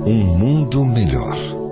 Um mundo melhor.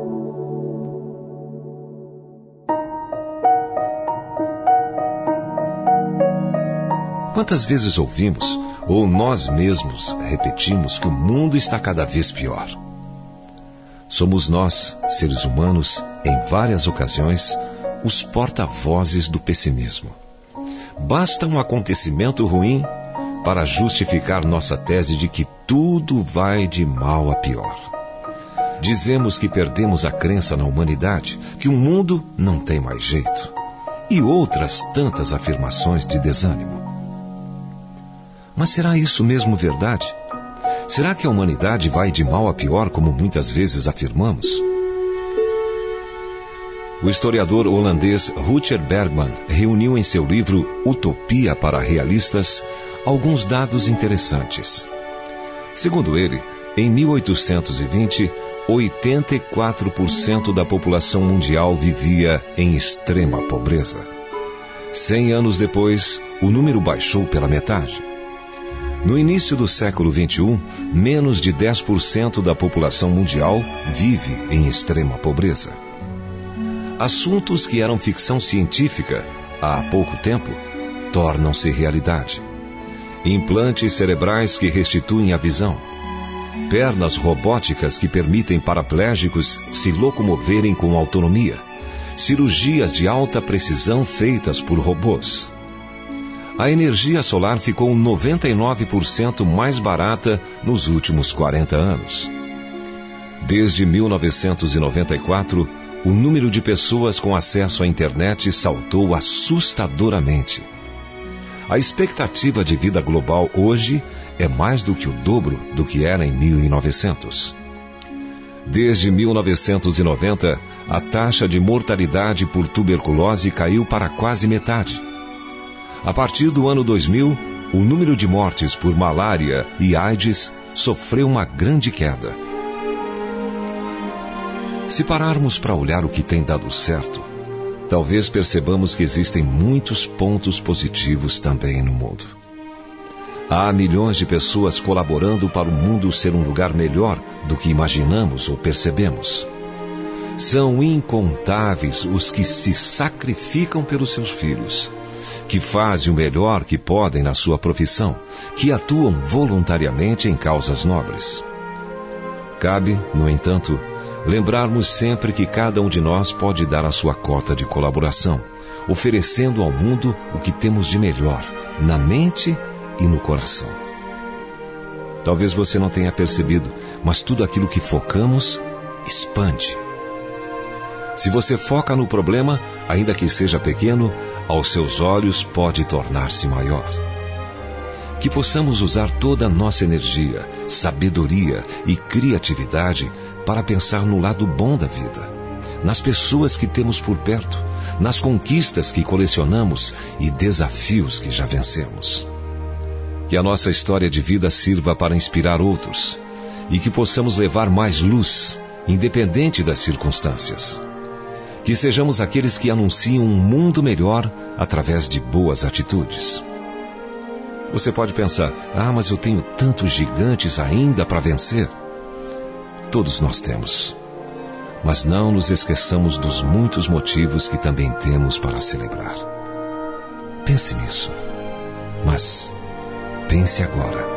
Quantas vezes ouvimos, ou nós mesmos repetimos, que o mundo está cada vez pior? Somos nós, seres humanos, em várias ocasiões, os porta-vozes do pessimismo. Basta um acontecimento ruim para justificar nossa tese de que tudo vai de mal a pior. Dizemos que perdemos a crença na humanidade, que o mundo não tem mais jeito, e outras tantas afirmações de desânimo. Mas será isso mesmo verdade? Será que a humanidade vai de mal a pior, como muitas vezes afirmamos? O historiador holandês Rutger Bregman reuniu em seu livro Utopia para Realistas alguns dados interessantes. Segundo ele, em 1820, 84% da população mundial vivia em extrema pobreza. 100 anos depois, o número baixou pela metade. No início do século XXI, menos de 10% da população mundial vive em extrema pobreza. Assuntos que eram ficção científica há pouco tempo tornam-se realidade. Implantes cerebrais que restituem a visão. Pernas robóticas que permitem paraplégicos se locomoverem com autonomia. Cirurgias de alta precisão feitas por robôs. A energia solar ficou 99% mais barata nos últimos 40 anos. Desde 1994, o número de pessoas com acesso à internet saltou assustadoramente. A expectativa de vida global hoje é mais do que o dobro do que era em 1900. Desde 1990, a taxa de mortalidade por tuberculose caiu para quase metade. A partir do ano 2000, o número de mortes por malária e AIDS sofreu uma grande queda. Se pararmos para olhar o que tem dado certo, talvez percebamos que existem muitos pontos positivos também no mundo. Há milhões de pessoas colaborando para o mundo ser um lugar melhor do que imaginamos ou percebemos. São incontáveis os que se sacrificam pelos seus filhos, que fazem o melhor que podem na sua profissão, que atuam voluntariamente em causas nobres. Cabe, no entanto, lembrarmos sempre que cada um de nós pode dar a sua cota de colaboração, oferecendo ao mundo o que temos de melhor, na mente e no coração. Talvez você não tenha percebido, mas tudo aquilo que focamos, expande. Se você foca no problema, ainda que seja pequeno, aos seus olhos pode tornar-se maior. Que possamos usar toda a nossa energia, sabedoria e criatividade para pensar no lado bom da vida, nas pessoas que temos por perto, nas conquistas que colecionamos e desafios que já vencemos. Que a nossa história de vida sirva para inspirar outros e que possamos levar mais luz, independente das circunstâncias. Que sejamos aqueles que anunciam um mundo melhor através de boas atitudes. Você pode pensar, mas eu tenho tantos gigantes ainda para vencer. Todos nós temos. Mas não nos esqueçamos dos muitos motivos que também temos para celebrar. Pense nisso. Mas pense agora.